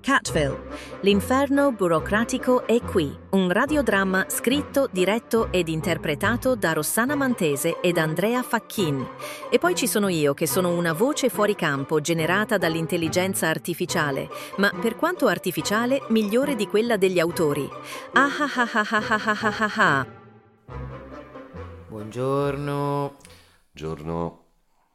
Catville. L'inferno burocratico è qui. Un radiodramma scritto, diretto ed interpretato da Rossana Mantese ed Andrea Facchin. E poi ci sono io, che sono una voce fuori campo generata dall'intelligenza artificiale, ma per quanto artificiale, migliore di quella degli autori. Ah ah ah ah ah ah ah ah ah. Buongiorno. Giorno.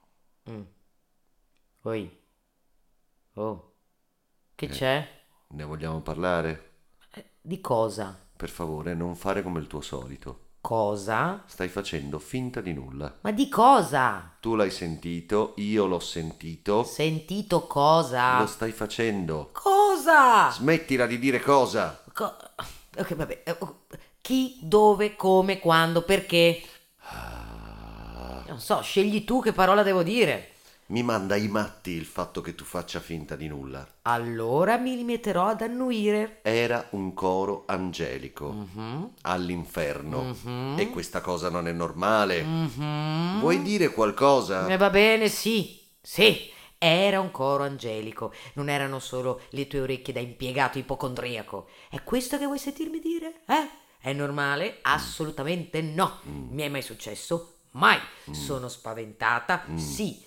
Oi. Oh. Che c'è? Ne vogliamo parlare? Di cosa? Per favore, non fare come il tuo solito. Cosa? Stai facendo finta di nulla. Ma di cosa? Tu l'hai sentito, io l'ho sentito. Sentito cosa? Lo stai facendo. Cosa? Smettila di dire cosa. Ok, vabbè. Chi, dove, come, quando, perché? Non so, scegli tu che parola devo dire. Mi manda i matti il fatto che tu faccia finta di nulla. Allora mi rimetterò ad annuire. Era un coro angelico all'inferno e questa cosa non è normale. Vuoi dire qualcosa? Va bene, sì. Era un coro angelico, non erano solo le tue orecchie da impiegato ipocondriaco. È questo che vuoi sentirmi dire? È normale? Assolutamente no. Mi è mai successo? Mai. Sono spaventata? Sì.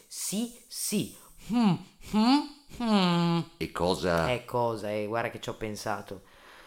E cosa? Cosa? Guarda che ci ho pensato.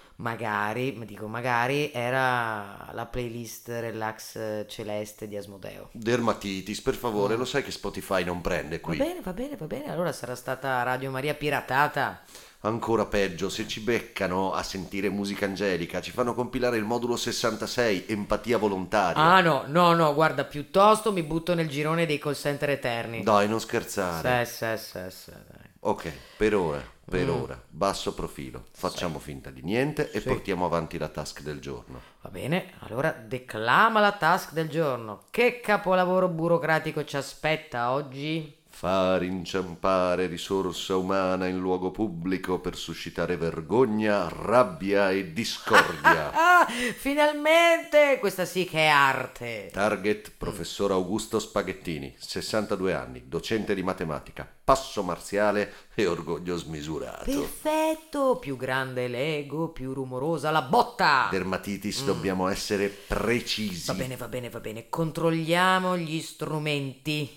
Magari era la playlist relax celeste di Asmodeo. Dermatitis, per favore, lo sai che Spotify non prende qui. Va bene, allora sarà stata Radio Maria piratata. Ancora peggio, se ci beccano a sentire musica angelica, ci fanno compilare il modulo 66, empatia volontaria. Ah no, guarda, piuttosto mi butto nel girone dei call center eterni. Dai, non scherzare. Sì, dai. Ok, per ora, basso profilo. Facciamo finta di niente e portiamo avanti la task del giorno. Va bene, allora declama la task del giorno. Che capolavoro burocratico ci aspetta oggi? Far inciampare risorsa umana in luogo pubblico per suscitare vergogna, rabbia e discordia. Finalmente! Questa sì che è arte. Target professor Augusto Spaghettini, 62 anni, docente di matematica, passo marziale e orgoglio smisurato. Perfetto! Più grande l'ego, più rumorosa la botta. Dermatitis, dobbiamo essere precisi. Va bene. Controlliamo gli strumenti.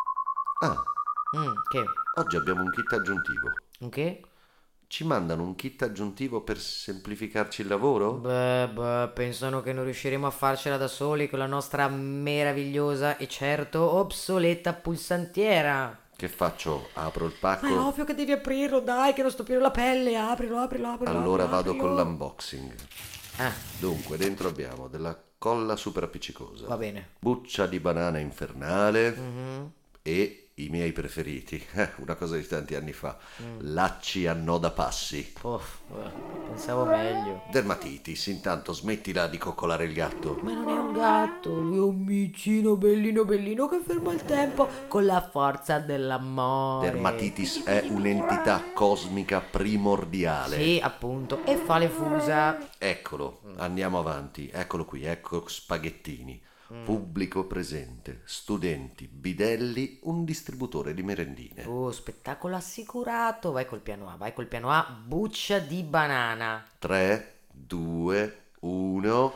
Che? Oggi abbiamo un kit aggiuntivo. Un che? Ci mandano un kit aggiuntivo per semplificarci il lavoro? Beh, pensano che non riusciremo a farcela da soli con la nostra meravigliosa e certo obsoleta pulsantiera. Che faccio? Apro il pacco? Ma è ovvio che devi aprirlo, dai, che non sto più la pelle. Aprilo. Allora vado con l'unboxing. Ah. Dunque, dentro abbiamo della colla super appiccicosa. Va bene. Buccia di banana infernale e i miei preferiti, una cosa di tanti anni fa, lacci a noda passi. Pensavo meglio. Dermatitis, intanto smettila di coccolare il gatto. Ma non è un gatto, lui è un micino bellino che ferma il tempo con la forza dell'amore. Dermatitis è un'entità cosmica primordiale. Sì, appunto, e fa le fusa. Eccolo, andiamo avanti, eccolo qui, ecco Spaghettini. Pubblico presente, studenti, bidelli, un distributore di merendine. Spettacolo assicurato. Vai col piano A, buccia di banana. 3, 2, 1.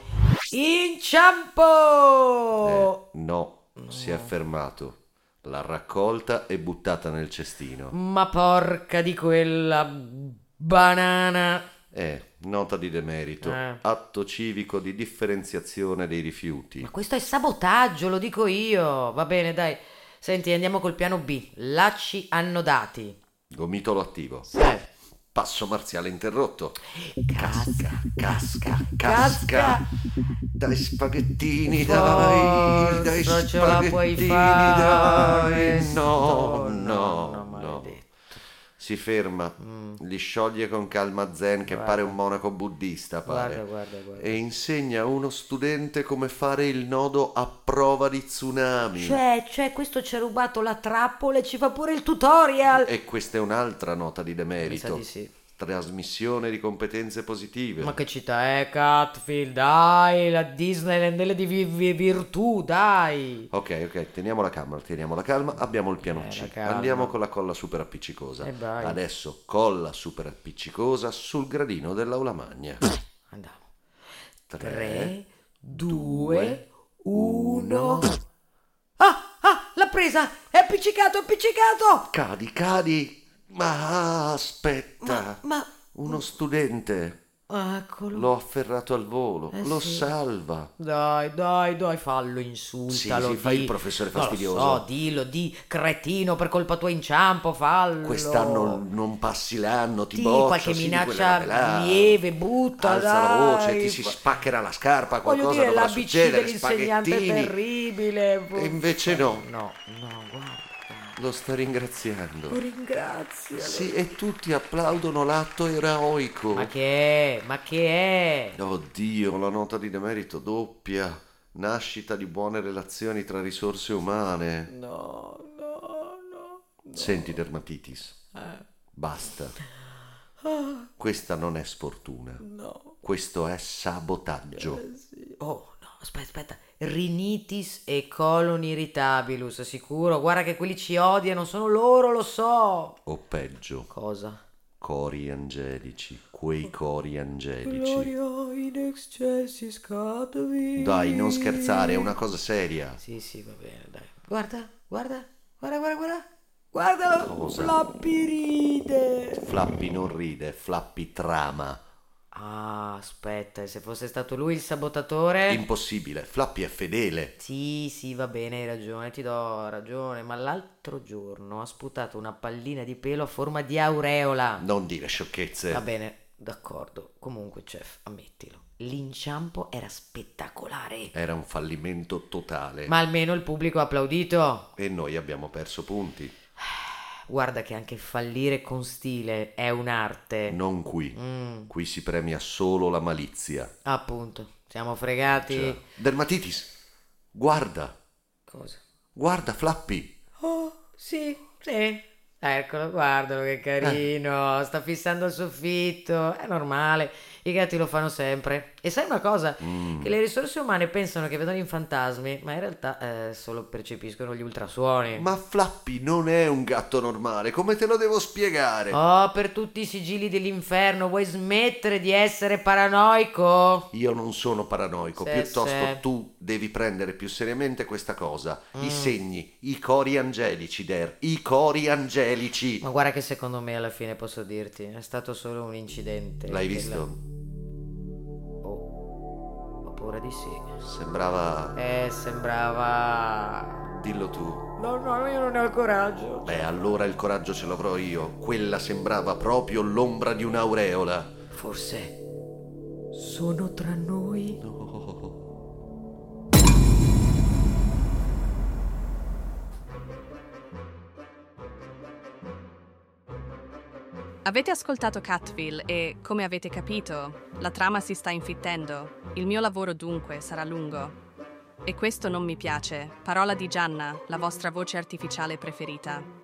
Inciampo! No, si è fermato. L'ha raccolta e buttata nel cestino. Ma porca di quella banana. Nota di demerito. Atto civico di differenziazione dei rifiuti. Ma questo è sabotaggio, lo dico io. Va bene, dai. Senti, andiamo col piano B. Lacci annodati. Gomitolo attivo. Passo marziale interrotto. Casca. Dai spaghettini, dai Forza, ce la puoi spaghettini, fare. dai. No. Maledetto. Si ferma, li scioglie con calma zen che pare un monaco buddista, pare. Guarda. E insegna a uno studente come fare il nodo a prova di tsunami. Cioè, questo ci ha rubato la trappola e ci fa pure il tutorial. E questa è un'altra nota di Mi sa demerito. di sì. trasmissione di competenze positive. Ma che città è Catfield? Dai, la Disneyland delle virtù, dai. Ok, teniamo la calma, abbiamo il piano C. La calma. Andiamo con la colla super appiccicosa. Vai. Adesso colla super appiccicosa sul gradino dell'aula magna. Andiamo. 3, 2, 1. L'ha presa! È appiccicato! Cadi. Ma aspetta. Ma Uno studente. eccolo. L'ho afferrato al volo. Lo sì. salva. Dai, fallo, insultalo. Sì, fai il professore fastidioso. Non lo so, dillo, di cretino, per colpa tua inciampo, fallo. Quest'anno non passi l'anno, ti Di boccio. qualche sì, quella roba minaccia là. lieve, butta, Alza dai. la voce, ti si spaccherà la scarpa, Voglio qualcosa dire, dovrà l'ABC succedere, dell'insegnante è spaghettini. terribile. E invece no. No, guarda. Lo sta ringraziando. Lo ringrazio. Sì, e tutti applaudono l'atto eroico. Ma che è? Oddio, la nota di demerito doppia. Nascita di buone relazioni tra risorse umane. No. Senti, dermatitis. Basta. Questa non è sfortuna. No. Questo è sabotaggio. Oh, no, aspetta. Rinitis e colon irritabilus, sicuro. Guarda che quelli ci odiano, sono loro, lo so. O peggio, Cosa? cori angelici. Quei cori angelici. Gloria in excelsis Catvi. Dai, non scherzare, è una cosa seria. Sì, va bene, dai. Guarda. Guardalo. Cosa? Flappy ride. Flappy non ride, Flappy trama. Ah, aspetta, e se fosse stato lui il sabotatore? Impossibile, Flappy è fedele. Sì, va bene, hai ragione, ti do ragione, ma l'altro giorno ha sputato una pallina di pelo a forma di aureola. Non dire sciocchezze. Va bene, d'accordo. Comunque, chef, ammettilo. L'inciampo era spettacolare. Era un fallimento totale. Ma almeno il pubblico ha applaudito. E noi abbiamo perso punti. Guarda che anche fallire con stile è un'arte. Non qui. Qui si premia solo la malizia. Appunto, siamo fregati. Cioè, dermatitis, guarda. Cosa? Guarda Flappy. Oh, sì. Eccolo, guardalo che carino. Sta fissando il soffitto. È normale. I gatti lo fanno sempre. E sai una cosa? Che le risorse umane pensano che vedono i fantasmi, ma in realtà solo percepiscono gli ultrasuoni. Ma Flappy non è un gatto normale, come te lo devo spiegare? Oh, per tutti i sigilli dell'inferno, vuoi smettere di essere paranoico? Io non sono paranoico, Sì, piuttosto sì. tu devi prendere più seriamente questa cosa. I segni, i cori angelici, i cori angelici. Ma guarda che secondo me alla fine posso dirti, è stato solo un incidente. L'hai visto? Ho paura di sì. Sembrava... Sembrava... Dillo tu. No, io non ne ho il coraggio. Beh, allora il coraggio ce l'avrò io. Quella sembrava proprio l'ombra di un'aureola. Forse sono tra noi. No. Avete ascoltato Catville e, come avete capito, la trama si sta infittendo. Il mio lavoro dunque sarà lungo. E questo non mi piace. Parola di Gianna, la vostra voce artificiale preferita.